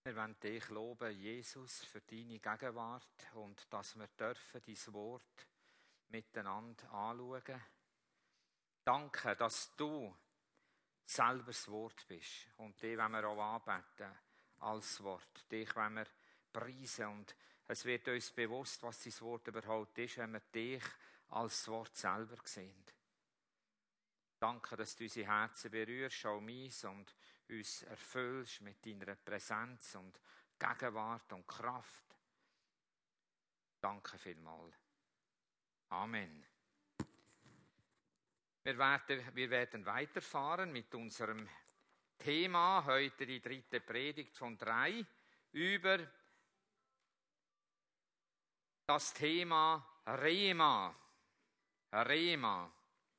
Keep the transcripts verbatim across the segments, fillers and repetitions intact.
Wir wollen dich loben, Jesus, für deine Gegenwart und dass wir dürfen dein Wort miteinander anschauen. Danke, dass du selber das Wort bist und dich wollen wir auch anbeten als Wort. Dich wollen wir preisen und es wird uns bewusst, was dein Wort überhaupt ist, wenn wir dich als Wort selber sehen. Danke, dass du unsere Herzen berührst, auch meins, und uns erfüllst mit deiner Präsenz und Gegenwart und Kraft. Danke vielmals. Amen. Wir werden, wir werden weiterfahren mit unserem Thema, heute die dritte Predigt von drei, über das Thema Rema. Rema.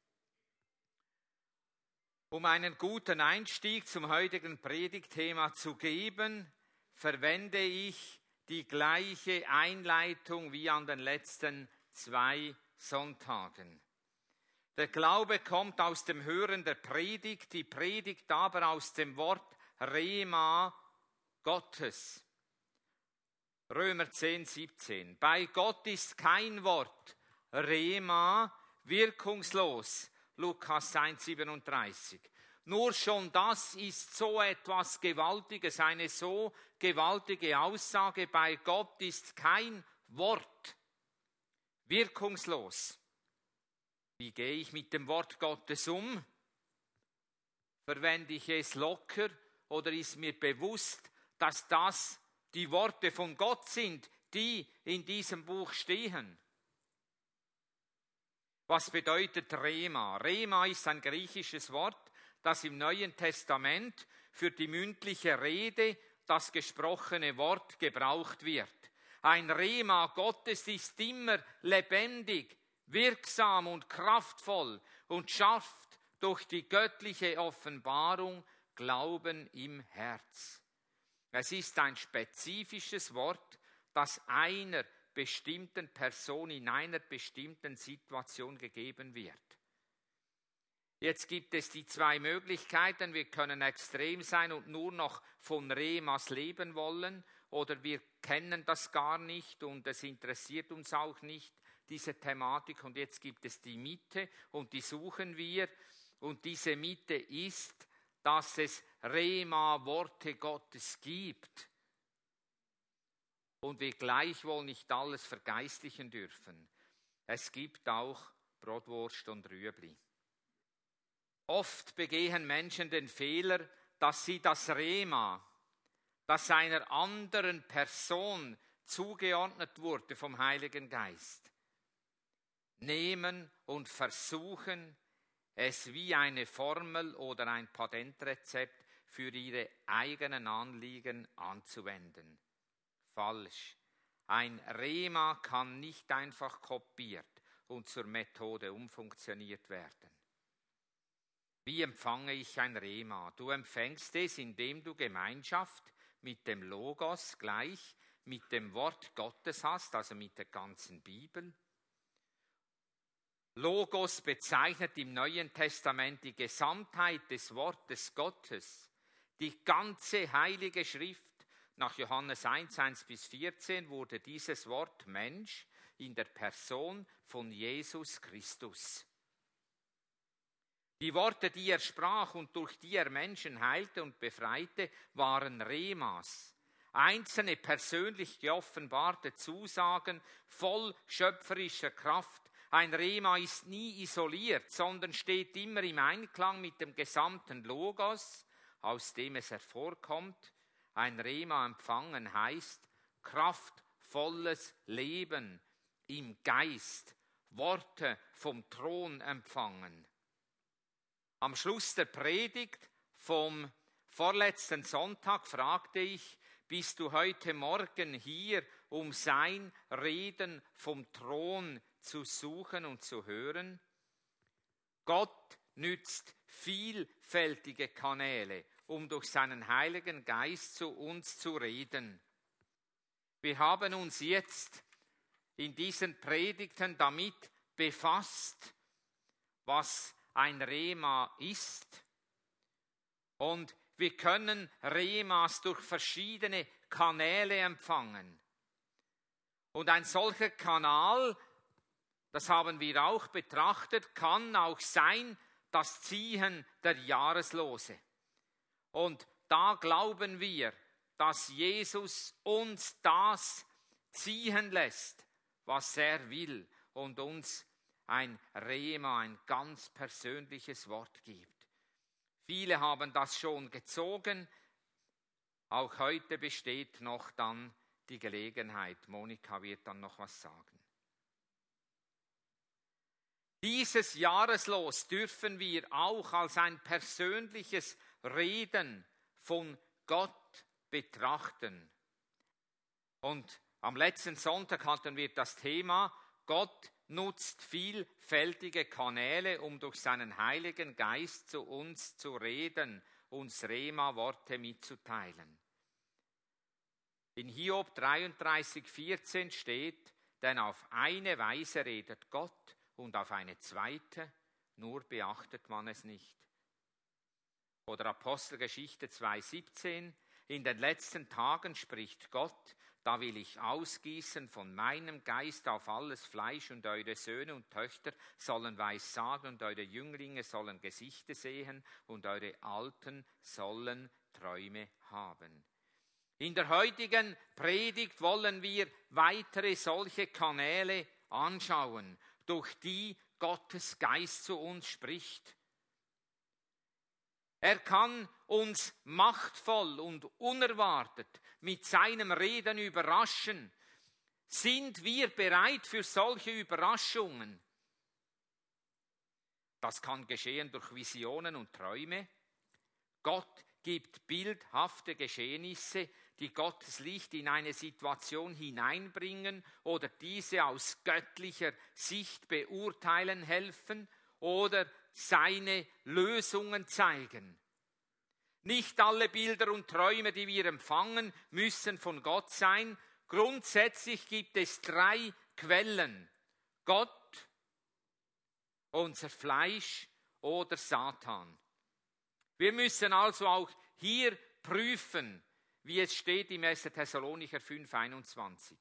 Um einen guten Einstieg zum heutigen Predigtthema zu geben, verwende ich die gleiche Einleitung wie an den letzten zwei Sonntagen. Der Glaube kommt aus dem Hören der Predigt, die Predigt aber aus dem Wort Rema Gottes. Römer zehn, siebzehn. Bei Gott ist kein Wort Rema wirkungslos. Lukas eins, siebenunddreißig. Nur schon das ist so etwas Gewaltiges, eine so gewaltige Aussage. Bei Gott ist kein Wort wirkungslos. Wie gehe ich mit dem Wort Gottes um? Verwende ich es locker oder ist mir bewusst, dass das die Worte von Gott sind, die in diesem Buch stehen? Was bedeutet Rema? Rema ist ein griechisches Wort, das im Neuen Testament für die mündliche Rede, das gesprochene Wort, gebraucht wird. Ein Rema Gottes ist immer lebendig, wirksam und kraftvoll und schafft durch die göttliche Offenbarung Glauben im Herz. Es ist ein spezifisches Wort, das einer bestimmten Person in einer bestimmten Situation gegeben wird. Jetzt gibt es die zwei Möglichkeiten. Wir können extrem sein und nur noch von Remas leben wollen, oder wir kennen das gar nicht und es interessiert uns auch nicht, diese Thematik. Und jetzt gibt es die Mitte und die suchen wir. Und diese Mitte ist, dass es Rema-Worte Gottes gibt. Und wir gleichwohl nicht alles vergeistlichen dürfen. Es gibt auch Brotwurst und Rüebli. Oft begehen Menschen den Fehler, dass sie das Rema, das einer anderen Person zugeordnet wurde vom Heiligen Geist, nehmen und versuchen, es wie eine Formel oder ein Patentrezept für ihre eigenen Anliegen anzuwenden. Falsch. Ein Rema kann nicht einfach kopiert und zur Methode umfunktioniert werden. Wie empfange ich ein Rema? Du empfängst es, indem du Gemeinschaft mit dem Logos gleich, mit dem Wort Gottes hast, also mit der ganzen Bibel. Logos bezeichnet im Neuen Testament die Gesamtheit des Wortes Gottes, die ganze Heilige Schrift. Nach Johannes eins, eins bis vierzehn wurde dieses Wort Mensch in der Person von Jesus Christus. Die Worte, die er sprach und durch die er Menschen heilte und befreite, waren Remas. Einzelne persönlich geoffenbarte Zusagen voll schöpferischer Kraft. Ein Rema ist nie isoliert, sondern steht immer im Einklang mit dem gesamten Logos, aus dem es hervorkommt. Ein Rema empfangen heißt kraftvolles Leben im Geist, Worte vom Thron empfangen. Am Schluss der Predigt vom vorletzten Sonntag fragte ich, bist du heute Morgen hier, um sein Reden vom Thron zu suchen und zu hören? Gott nützt vielfältige Kanäle, um durch seinen Heiligen Geist zu uns zu reden. Wir haben uns jetzt in diesen Predigten damit befasst, was ein Rema ist. Und Wir können Remas durch verschiedene Kanäle empfangen. Und ein solcher Kanal, das haben wir auch betrachtet, kann auch sein, das Ziehen der Jahreslose. Und da glauben wir, dass Jesus uns das ziehen lässt, was er will, und uns ein Rema, ein ganz persönliches Wort gibt. Viele haben das schon gezogen. Auch heute besteht noch dann die Gelegenheit. Monika wird dann noch was sagen. Dieses Jahreslos dürfen wir auch als ein persönliches Reden von Gott betrachten. Und am letzten Sonntag hatten wir das Thema, Gott nutzt vielfältige Kanäle, um durch seinen Heiligen Geist zu uns zu reden, uns Rema-Worte mitzuteilen. In Hiob dreiunddreißig, vierzehn steht, denn auf eine Weise redet Gott und auf eine zweite, nur beachtet man es nicht. Oder Apostelgeschichte zwei, siebzehn, in den letzten Tagen spricht Gott, da will ich ausgießen von meinem Geist auf alles Fleisch, und eure Söhne und Töchter sollen Weissagen, und eure Jünglinge sollen Gesichter sehen, und eure Alten sollen Träume haben. In der heutigen Predigt wollen wir weitere solche Kanäle anschauen, durch die Gottes Geist zu uns spricht. Er kann uns machtvoll und unerwartet mit seinem Reden überraschen. Sind wir bereit für solche Überraschungen? Das kann geschehen durch Visionen und Träume. Gott gibt bildhafte Geschehnisse, die Gottes Licht in eine Situation hineinbringen oder diese aus göttlicher Sicht beurteilen helfen oder seine Lösungen zeigen. Nicht alle Bilder und Träume, die wir empfangen, müssen von Gott sein. Grundsätzlich gibt es drei Quellen: Gott, unser Fleisch oder Satan. Wir müssen also auch hier prüfen, wie es steht im ersten Thessalonicher fünf, einundzwanzig.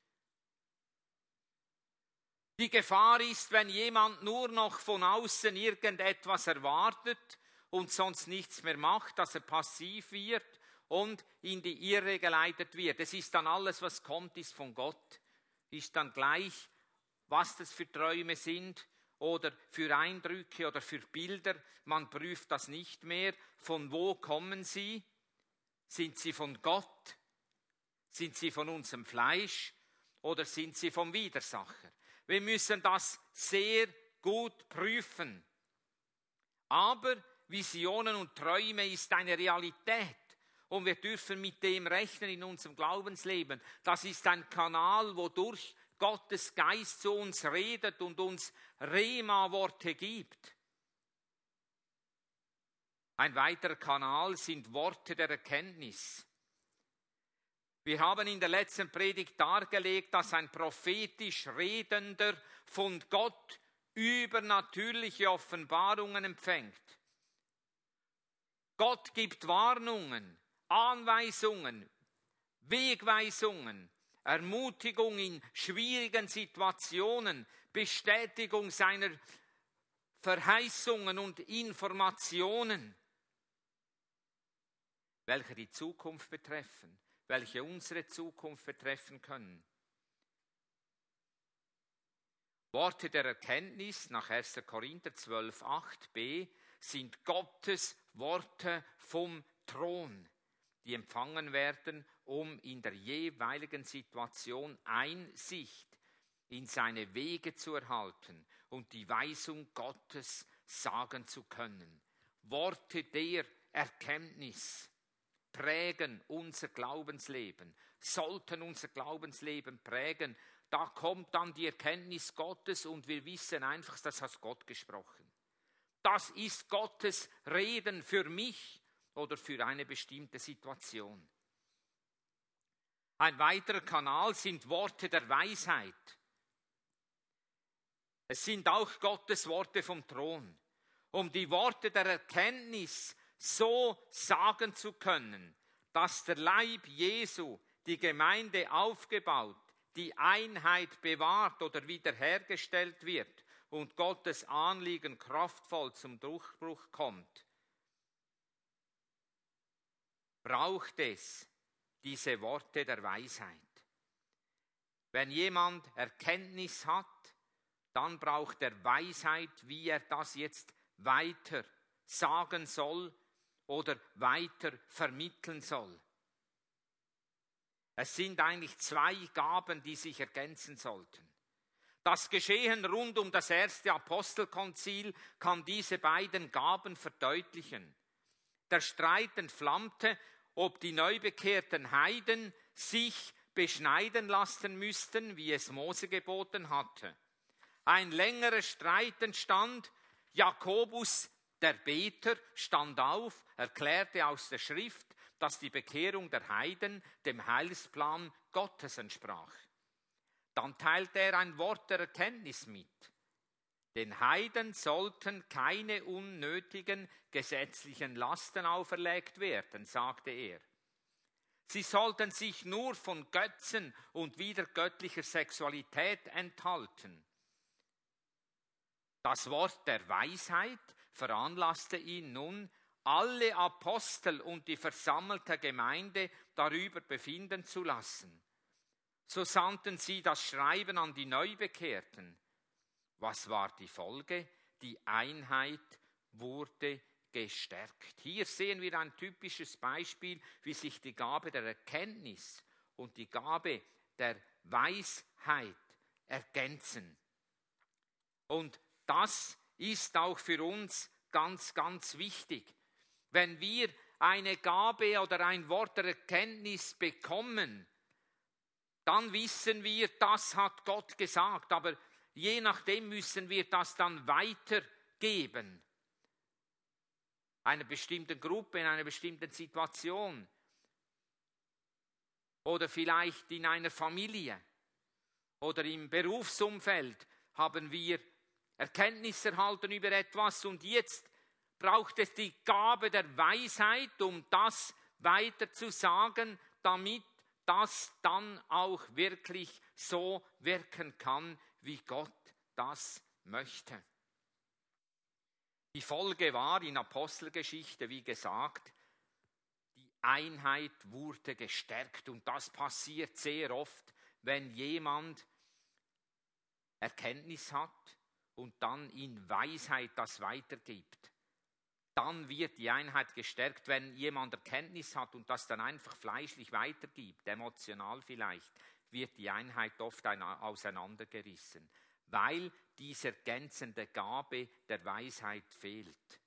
Die Gefahr ist, wenn jemand nur noch von außen irgendetwas erwartet und sonst nichts mehr macht, dass er passiv wird und in die Irre geleitet wird. Es ist dann alles, was kommt, ist von Gott. Ist dann gleich, was das für Träume sind oder für Eindrücke oder für Bilder. Man prüft das nicht mehr. Von wo kommen sie? Sind sie von Gott? Sind sie von unserem Fleisch? Oder sind sie vom Widersacher? Wir müssen das sehr gut prüfen. Aber Visionen und Träume ist eine Realität. Und wir dürfen mit dem rechnen in unserem Glaubensleben. Das ist ein Kanal, wodurch Gottes Geist zu uns redet und uns Rema-Worte gibt. Ein weiterer Kanal sind Worte der Erkenntnis. Wir haben in der letzten Predigt dargelegt, dass ein prophetisch Redender von Gott übernatürliche Offenbarungen empfängt. Gott gibt Warnungen, Anweisungen, Wegweisungen, Ermutigung in schwierigen Situationen, Bestätigung seiner Verheißungen und Informationen, welche die Zukunft betreffen, welche unsere Zukunft betreffen können. Worte der Erkenntnis nach erster Korinther zwölf, acht b sind Gottes Worte vom Thron, die empfangen werden, um in der jeweiligen Situation Einsicht in seine Wege zu erhalten und die Weisung Gottes sagen zu können. Worte der Erkenntnis prägen unser Glaubensleben, sollten unser Glaubensleben prägen. Da kommt dann die Erkenntnis Gottes und wir wissen einfach, das hat Gott gesprochen. Das ist Gottes Reden für mich oder für eine bestimmte Situation. Ein weiterer Kanal sind Worte der Weisheit. Es sind auch Gottes Worte vom Thron. Um die Worte der Erkenntnis so sagen zu können, dass der Leib Jesu, die Gemeinde aufgebaut, die Einheit bewahrt oder wiederhergestellt wird und Gottes Anliegen kraftvoll zum Durchbruch kommt, braucht es diese Worte der Weisheit. Wenn jemand Erkenntnis hat, dann braucht er Weisheit, wie er das jetzt weiter sagen soll oder weiter vermitteln soll. Es sind eigentlich zwei Gaben, die sich ergänzen sollten. Das Geschehen rund um das erste Apostelkonzil kann diese beiden Gaben verdeutlichen. Der Streit entflammte, ob die neubekehrten Heiden sich beschneiden lassen müssten, wie es Mose geboten hatte. Ein längerer Streit entstand. Jakobus, der Beter, stand auf, erklärte aus der Schrift, dass die Bekehrung der Heiden dem Heilsplan Gottes entsprach. Dann teilte er ein Wort der Erkenntnis mit. Den Heiden sollten keine unnötigen gesetzlichen Lasten auferlegt werden, sagte er. Sie sollten sich nur von Götzen und widergöttlicher Sexualität enthalten. Das Wort der Weisheit veranlasste ihn nun, alle Apostel und die versammelte Gemeinde darüber befinden zu lassen. So sandten sie das Schreiben an die Neubekehrten. Was war die Folge? Die Einheit wurde gestärkt. Hier sehen wir ein typisches Beispiel, wie sich die Gabe der Erkenntnis und die Gabe der Weisheit ergänzen. Und das ist auch für uns ganz, ganz wichtig. Wenn wir eine Gabe oder ein Wort der Erkenntnis bekommen, dann wissen wir, das hat Gott gesagt, aber je nachdem müssen wir das dann weitergeben. Einer bestimmten Gruppe, in einer bestimmten Situation oder vielleicht in einer Familie oder im Berufsumfeld haben wir Erkenntnis erhalten über etwas und jetzt braucht es die Gabe der Weisheit, um das weiter zu sagen, damit das dann auch wirklich so wirken kann, wie Gott das möchte. Die Folge war in Apostelgeschichte, wie gesagt, die Einheit wurde gestärkt und das passiert sehr oft, wenn jemand Erkenntnis hat und dann in Weisheit das weitergibt. Dann wird die Einheit gestärkt, wenn jemand Erkenntnis hat und das dann einfach fleischlich weitergibt, emotional vielleicht, wird die Einheit oft auseinandergerissen, weil diese ergänzende Gabe der Weisheit fehlt.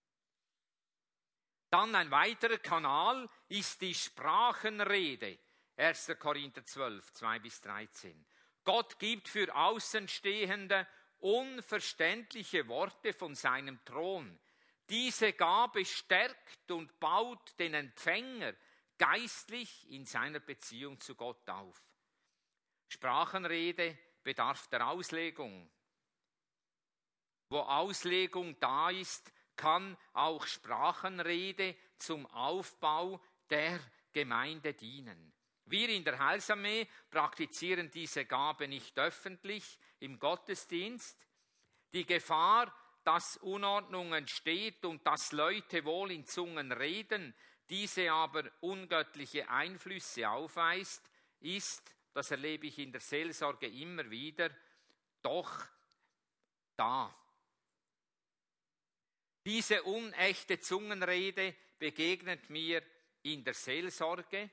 Dann ein weiterer Kanal ist die Sprachenrede. erster Korinther zwölf, zwei bis dreizehn. Gott gibt für Außenstehende unverständliche Worte von seinem Thron. Diese Gabe stärkt und baut den Empfänger geistlich in seiner Beziehung zu Gott auf. Sprachenrede bedarf der Auslegung. Wo Auslegung da ist, kann auch Sprachenrede zum Aufbau der Gemeinde dienen. Wir in der Heilsarmee praktizieren diese Gabe nicht öffentlich im Gottesdienst. Die Gefahr, dass Unordnung entsteht und dass Leute wohl in Zungen reden, diese aber ungöttliche Einflüsse aufweist, ist, das erlebe ich in der Seelsorge immer wieder, doch da. Diese unechte Zungenrede begegnet mir in der Seelsorge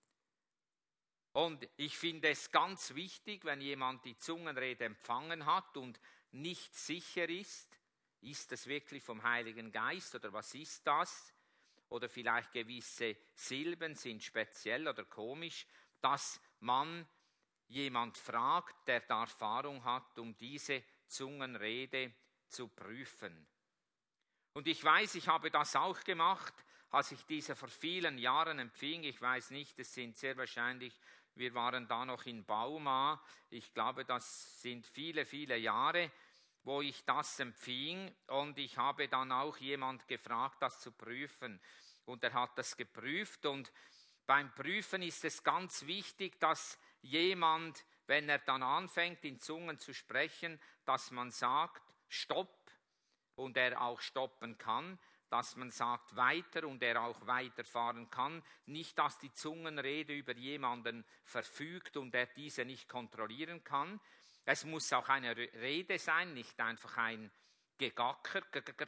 und ich finde es ganz wichtig, wenn jemand die Zungenrede empfangen hat und nicht sicher ist, ist es wirklich vom Heiligen Geist oder was ist das? Oder vielleicht gewisse Silben sind speziell oder komisch, dass man jemand fragt, der da Erfahrung hat, um diese Zungenrede zu prüfen. Und ich weiß, ich habe das auch gemacht, als ich diese vor vielen Jahren empfing. Ich weiß nicht, es sind sehr wahrscheinlich, wir waren da noch in Bauma. Ich glaube, das sind viele, viele Jahre. wo ich das empfing, und ich habe dann auch jemand gefragt, das zu prüfen, und er hat das geprüft. Und beim Prüfen ist es ganz wichtig, dass jemand, wenn er dann anfängt, in Zungen zu sprechen, dass man sagt, stopp, und er auch stoppen kann, dass man sagt weiter und er auch weiterfahren kann. Nicht, dass die Zungenrede über jemanden verfügt und er diese nicht kontrollieren kann. Es muss auch eine Rede sein, nicht einfach ein Gegacker.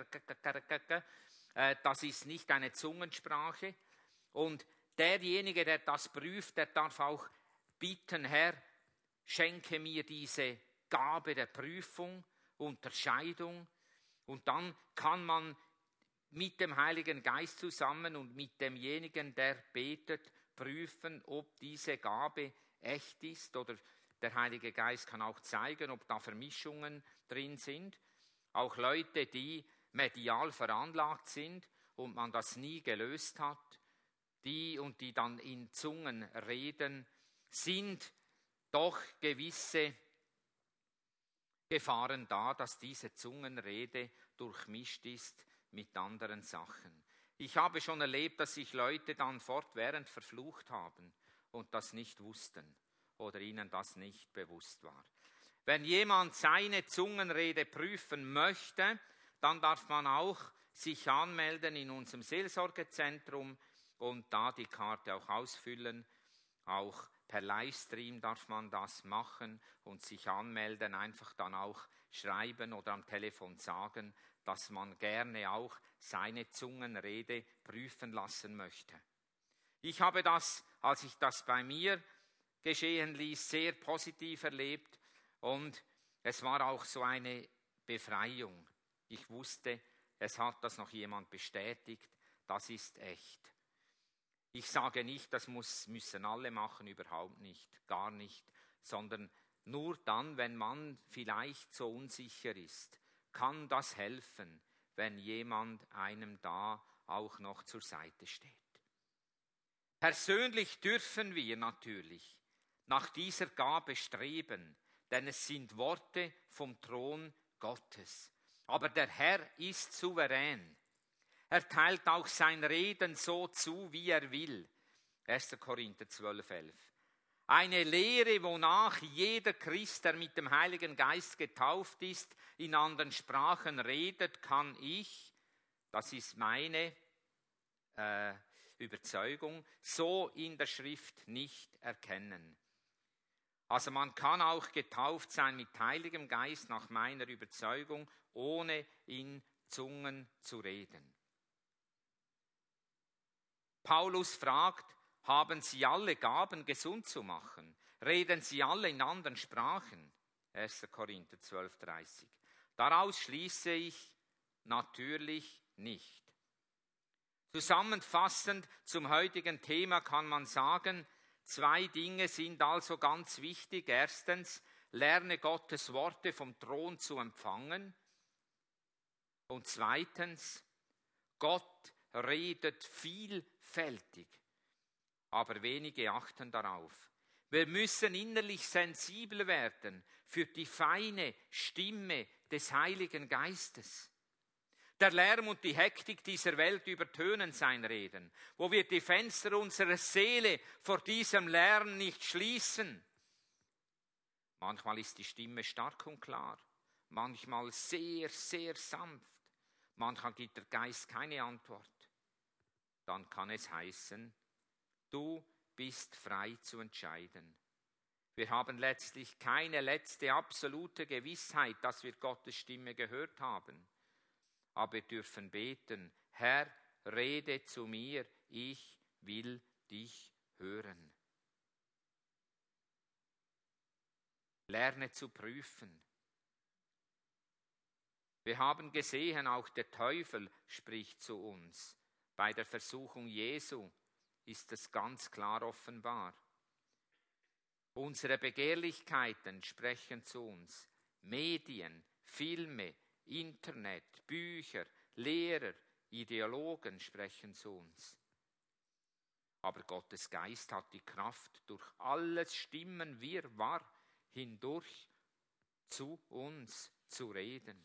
Das ist nicht eine Zungensprache. Und derjenige, der das prüft, der darf auch bitten, Herr, schenke mir diese Gabe der Prüfung, Unterscheidung. Und dann kann man mit dem Heiligen Geist zusammen und mit demjenigen, der betet, prüfen, ob diese Gabe echt ist, oder der Heilige Geist kann auch zeigen, ob da Vermischungen drin sind. Auch Leute, die medial veranlagt sind und man das nie gelöst hat, die und die dann in Zungen reden, sind doch gewisse Gefahren da, dass diese Zungenrede durchmischt ist mit anderen Sachen. Ich habe schon erlebt, dass sich Leute dann fortwährend verflucht haben und das nicht wussten oder ihnen das nicht bewusst war. Wenn jemand seine Zungenrede prüfen möchte, dann darf man auch sich anmelden in unserem Seelsorgezentrum und da die Karte auch ausfüllen. Auch per Livestream darf man das machen und sich anmelden, einfach dann auch schreiben oder am Telefon sagen, dass man gerne auch seine Zungenrede prüfen lassen möchte. Ich habe das, als ich das bei mir geschehen ließ, sehr positiv erlebt und es war auch so eine Befreiung. Ich wusste, es hat das noch jemand bestätigt, das ist echt. Ich sage nicht, das muss, müssen alle machen, überhaupt nicht, gar nicht, sondern nur dann, wenn man vielleicht so unsicher ist, kann das helfen, wenn jemand einem da auch noch zur Seite steht. Persönlich dürfen wir natürlich nach dieser Gabe streben, denn es sind Worte vom Thron Gottes. Aber der Herr ist souverän. Er teilt auch sein Reden so zu, wie er will. erster Korinther zwölf, elf. Eine Lehre, wonach jeder Christ, der mit dem Heiligen Geist getauft ist, in anderen Sprachen redet, kann ich, das ist meine äh, Überzeugung, so in der Schrift nicht erkennen. Also man kann auch getauft sein mit Heiligem Geist nach meiner Überzeugung, ohne in Zungen zu reden. Paulus fragt, haben sie alle Gaben, gesund zu machen? Reden sie alle in anderen Sprachen? erster Korinther zwölf, dreißig. Daraus schließe ich natürlich nicht. Zusammenfassend zum heutigen Thema kann man sagen, zwei Dinge sind also ganz wichtig. Erstens, lerne Gottes Worte vom Thron zu empfangen. Und zweitens, Gott redet vielfältig, aber wenige achten darauf. Wir müssen innerlich sensibel werden für die feine Stimme des Heiligen Geistes. Der Lärm und die Hektik dieser Welt übertönen sein Reden, wo wir die Fenster unserer Seele vor diesem Lärm nicht schließen. Manchmal ist die Stimme stark und klar, manchmal sehr, sehr sanft, manchmal gibt der Geist keine Antwort. Dann kann es heißen, du bist frei zu entscheiden. Wir haben letztlich keine letzte absolute Gewissheit, dass wir Gottes Stimme gehört haben. Aber wir dürfen beten, Herr, rede zu mir, ich will dich hören. Lerne zu prüfen. Wir haben gesehen, auch der Teufel spricht zu uns. Bei der Versuchung Jesu ist es ganz klar offenbar. Unsere Begehrlichkeiten sprechen zu uns. Medien, Filme, Internet, Bücher, Lehrer, Ideologen sprechen zu uns. Aber Gottes Geist hat die Kraft, durch alles Stimmenwirrwarr hindurch zu uns zu reden.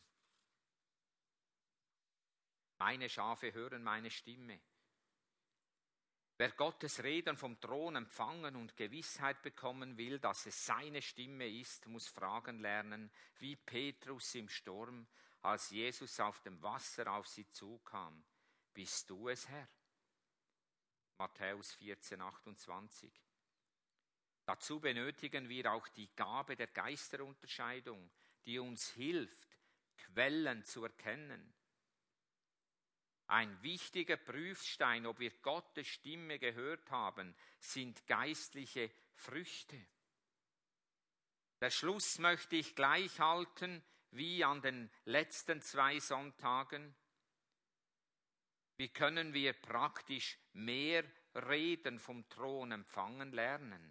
Meine Schafe hören meine Stimme. Wer Gottes Reden vom Thron empfangen und Gewissheit bekommen will, dass es seine Stimme ist, muss fragen lernen, wie Petrus im Sturm, als Jesus auf dem Wasser auf sie zukam. Bist du es, Herr? Matthäus vierzehn, achtundzwanzig. Dazu benötigen wir auch die Gabe der Geisterunterscheidung, die uns hilft, Quellen zu erkennen. Ein wichtiger Prüfstein, ob wir Gottes Stimme gehört haben, sind geistliche Früchte. Der Schluss möchte ich gleich halten wie an den letzten zwei Sonntagen. Wie können wir praktisch mehr Reden vom Thron empfangen lernen?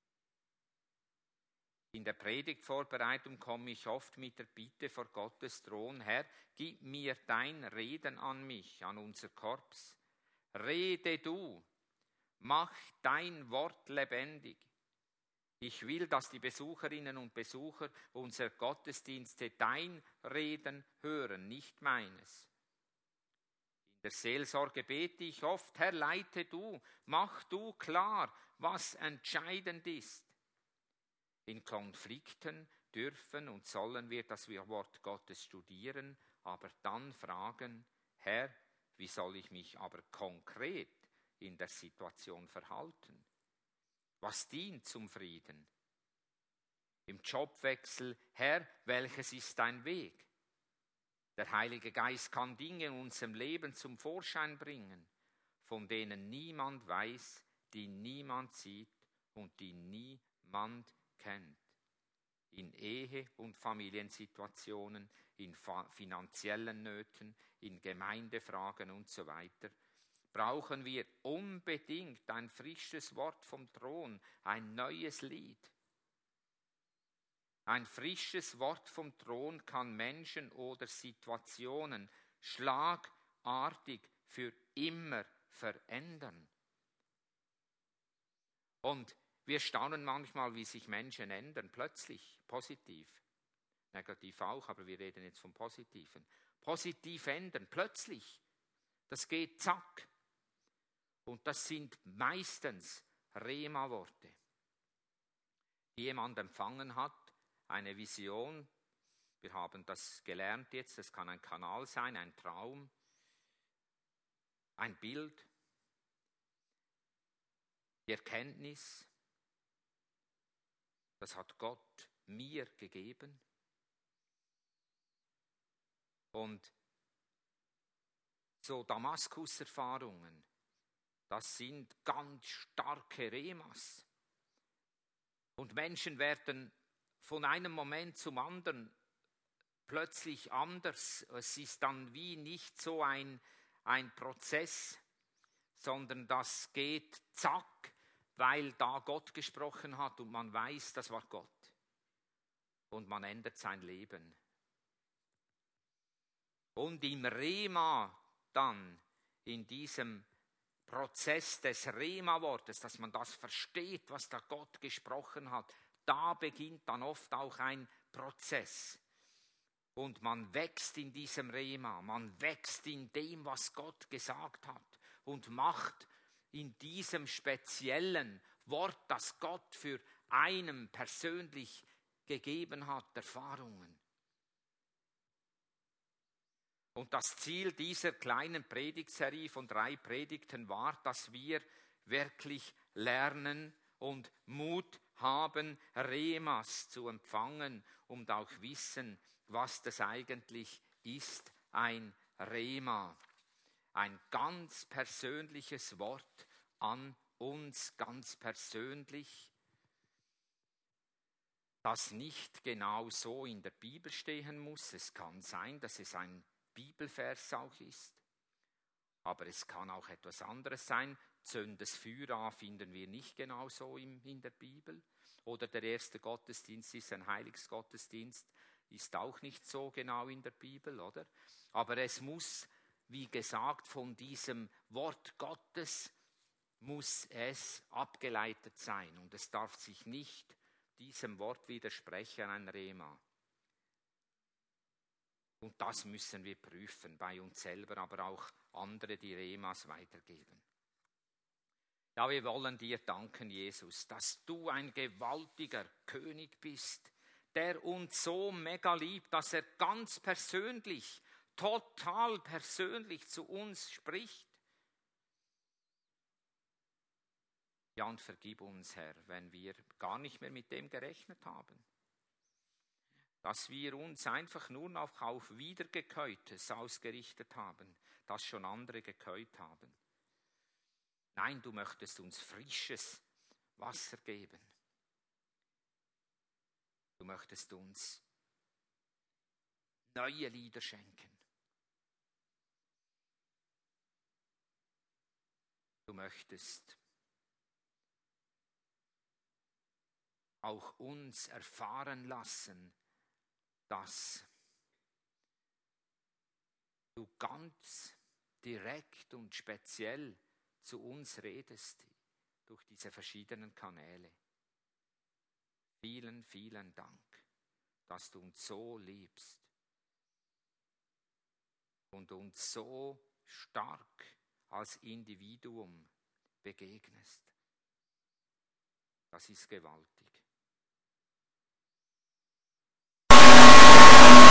In der Predigtvorbereitung komme ich oft mit der Bitte vor Gottes Thron, Herr, gib mir dein Reden an mich, an unser Korps. Rede du, mach dein Wort lebendig. Ich will, dass die Besucherinnen und Besucher unserer Gottesdienste dein Reden hören, nicht meines. In der Seelsorge bete ich oft, Herr, leite du, mach du klar, was entscheidend ist. In Konflikten dürfen und sollen wir das Wort Gottes studieren, aber dann fragen, Herr, wie soll ich mich aber konkret in der Situation verhalten? Was dient zum Frieden? Im Jobwechsel, Herr, welches ist dein Weg? Der Heilige Geist kann Dinge in unserem Leben zum Vorschein bringen, von denen niemand weiß, die niemand sieht und die niemand kennt. In Ehe- und Familiensituationen, in finanziellen Nöten, in Gemeindefragen und so weiter, brauchen wir unbedingt ein frisches Wort vom Thron, ein neues Lied. Ein frisches Wort vom Thron kann Menschen oder Situationen schlagartig für immer verändern. Und wir staunen manchmal, wie sich Menschen ändern, plötzlich, positiv. Negativ auch, aber wir reden jetzt vom Positiven. Positiv ändern, plötzlich. Das geht zack. Und das sind meistens Rema-Worte, die jemand empfangen hat, eine Vision. Wir haben das gelernt jetzt, das kann ein Kanal sein, ein Traum, ein Bild, die Erkenntnis. Das hat Gott mir gegeben. Und so Damaskus-Erfahrungen, das sind ganz starke Remas. Und Menschen werden von einem Moment zum anderen plötzlich anders. Es ist dann wie nicht so ein, ein Prozess, sondern das geht zack, weil da Gott gesprochen hat und man weiß, das war Gott. Und man ändert sein Leben. Und im Rema dann, in diesem Prozess des Rema-Wortes, dass man das versteht, was da Gott gesprochen hat, da beginnt dann oft auch ein Prozess. Und man wächst in diesem Rema, man wächst in dem, was Gott gesagt hat und macht in diesem speziellen Wort, das Gott für einen persönlich gegeben hat, Erfahrungen. Und das Ziel dieser kleinen Predigtserie von drei Predigten war, dass wir wirklich lernen und Mut haben, Remas zu empfangen und auch wissen, was das eigentlich ist, ein Rema. Ein ganz persönliches Wort an uns, ganz persönlich, das nicht genau so in der Bibel stehen muss. Es kann sein, dass es ein Bibelvers auch ist, aber es kann auch etwas anderes sein. Zündes Feuer an finden wir nicht genau so in, in der Bibel. Oder der erste Gottesdienst ist ein Heiligsgottesdienst, ist auch nicht so genau in der Bibel, oder? Aber es muss, wie gesagt, von diesem Wort Gottes muss es abgeleitet sein und es darf sich nicht diesem Wort widersprechen, ein Rema. Und das müssen wir prüfen, bei uns selber, aber auch andere, die Remas weitergeben. Ja, wir wollen dir danken, Jesus, dass du ein gewaltiger König bist, der uns so mega liebt, dass er ganz persönlich, total persönlich zu uns spricht. Ja, und vergib uns, Herr, wenn wir gar nicht mehr mit dem gerechnet haben. Dass wir uns einfach nur noch auf Wiedergekäutes ausgerichtet haben, das schon andere gekäut haben. Nein, du möchtest uns frisches Wasser geben. Du möchtest uns neue Lieder schenken. Du möchtest auch uns erfahren lassen, dass du ganz direkt und speziell zu uns redest durch diese verschiedenen Kanäle. Vielen, vielen Dank, dass du uns so liebst und uns so stark als Individuum begegnest. Das ist gewaltig.